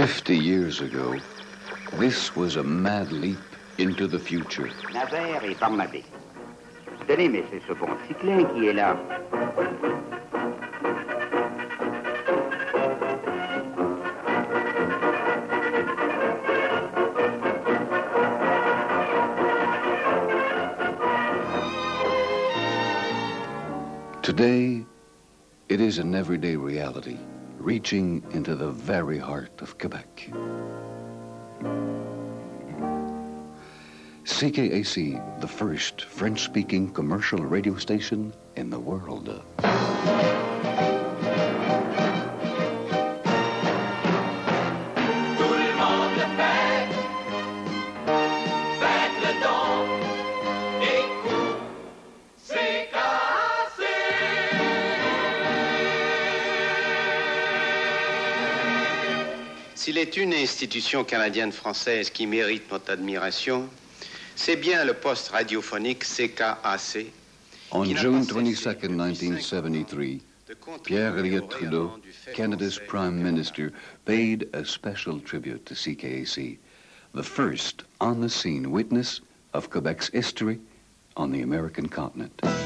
50 years ago, this was a mad leap into the future. Nazaire et Barnabé. Tenez, mais c'est ce bon Cyclin qui est là. Today, it is an everyday reality, reaching into the very heart of Quebec. CKAC, the first French-speaking commercial radio station in the world. S'il est une institution canadienne-française qui mérite notre admiration, c'est bien le poste radiophonique CKAC. On June 22, 1973, Pierre Elliott Trudeau, Canada's Prime Minister, paid a special tribute to CKAC, the first on-the-scene witness of Quebec's history on the American continent.